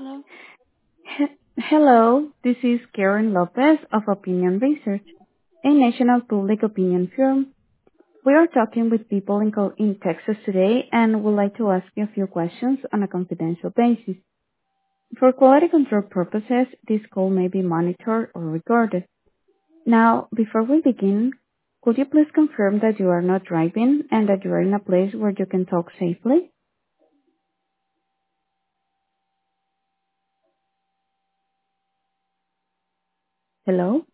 Hello. Hello, this is Karen Lopez of Opinion Research, a national public opinion firm. We are talking with people in Texas today and would like to ask you a few questions on a confidential basis. For quality control purposes, this call may be monitored or recorded. Now, before we begin, could you please confirm that you are not driving and that you are in a place where you can talk safely? Hello?